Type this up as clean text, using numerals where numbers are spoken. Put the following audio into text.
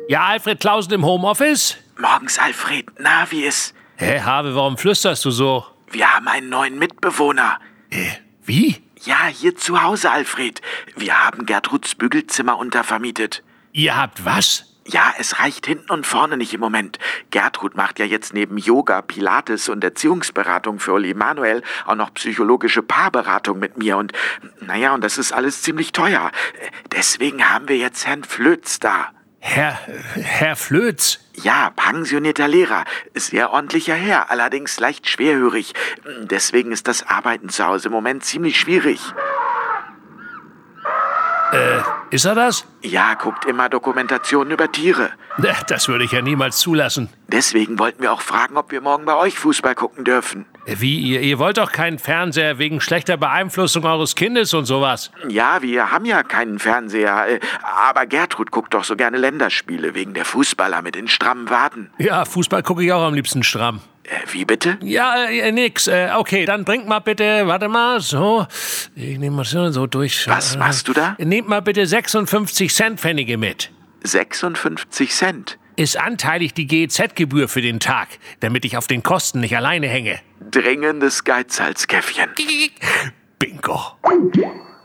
Ja, Alfred Klausen im Homeoffice? Morgens, Alfred. Na, wie ist? Hä, Habe, warum flüsterst du so? Wir haben einen neuen Mitbewohner. Wie? Ja, hier zu Hause, Alfred. Wir haben Gertruds Bügelzimmer untervermietet. Ihr habt was? Ja, es reicht hinten und vorne nicht im Moment. Gertrud macht ja jetzt neben Yoga, Pilates und Erziehungsberatung für Uli Manuel auch noch psychologische Paarberatung mit mir. Und und das ist alles ziemlich teuer. Deswegen haben wir jetzt Herrn Flöz da. Herr Flöz? Ja, pensionierter Lehrer. Sehr ordentlicher Herr, allerdings leicht schwerhörig. Deswegen ist das Arbeiten zu Hause im Moment ziemlich schwierig. Ist er das? Ja, guckt immer Dokumentationen über Tiere. Das würde ich ja niemals zulassen. Deswegen wollten wir auch fragen, ob wir morgen bei euch Fußball gucken dürfen. Wie, ihr wollt doch keinen Fernseher wegen schlechter Beeinflussung eures Kindes und sowas? Ja, wir haben ja keinen Fernseher. Aber Gertrud guckt doch so gerne Länderspiele wegen der Fußballer mit den strammen Waden. Ja, Fußball gucke ich auch am liebsten stramm. Wie bitte? Ja, nix. Okay, dann bringt mal bitte, warte mal, so. Ich nehme mal so durch. Was machst du da? Nehmt mal bitte 56 Cent Pfennige mit. 56 Cent? Ist anteilig die GEZ-Gebühr für den Tag, damit ich auf den Kosten nicht alleine hänge. Dringendes Geizhalskäffchen. Bingo.